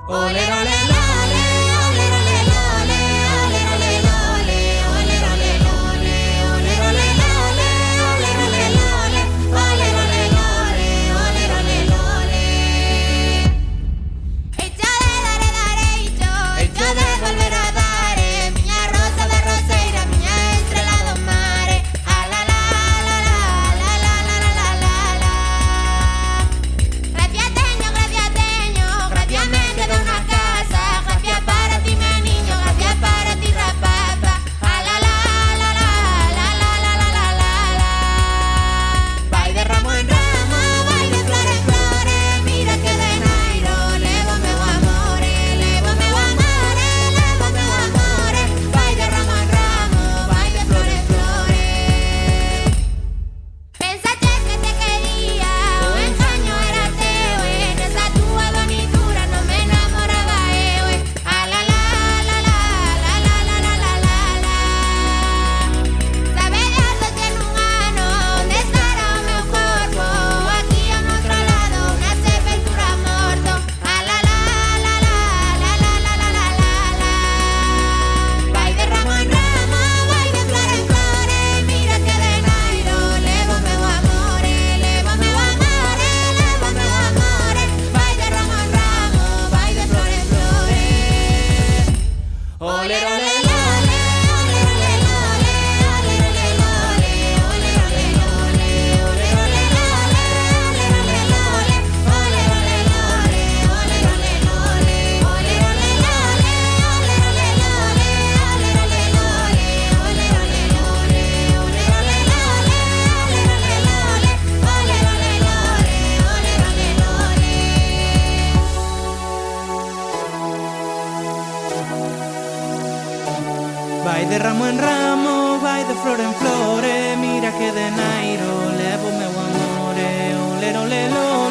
Ole, ole, lole, ole, ole, lole, ole, ole, lole, ole, ole, lole, ole, ole, lole, ole, ole, lole, ole, ole, lole, ole, ole, lole. Hecho de dare, dareito, hecho de volver a dare, miña rosa de roseira, miña estrela do mare. A la la la la la la la la la la la. Gracias teño, gracias mente de una casa, gracias para ti mi niño, gracias para ti rapaza. A la la la la la la la la la la la. Vai de ramo en ramo, vai de flor en flor, mira que de Nairo, levo meu amore, levo meu amore, levo meu amore. Vai de ramo en ramo, vai de flor en flor. Pensaste que te quería, o engaño era teu, nesa túa bonitura non me enamoraba eu. A la la la la la la la la la la la. Sabe Dios lo que nun ano, onde estará o meu corpo, aquí a outro lado, unha sepultura morto. A la la la la la la la la la la la. Vai de ramo en ramo, vai de flor en flor, mira que de Nairo, levo meu amore, levo meu amore, levo meu amore. Vai de ramo en ramo, vai de flor en flor. Ole, ole, lole, ole, ole, lole, ole, ole, lole, ole, ole, lole, ole, ole, lole, ole, ole, lole, ole, ole, lole, ole, ole, lole, ole, ole, lole, ole, ole, lole, ole, ole, lole, ole, ole, lole, ole, ole, lole, ole, ole, lole, ole, ole, lole, ole, ole, lole. Vai de ramo en ramo, vai de flor en flor, mira que de Nairo levo meu amore, ole, ole, lole.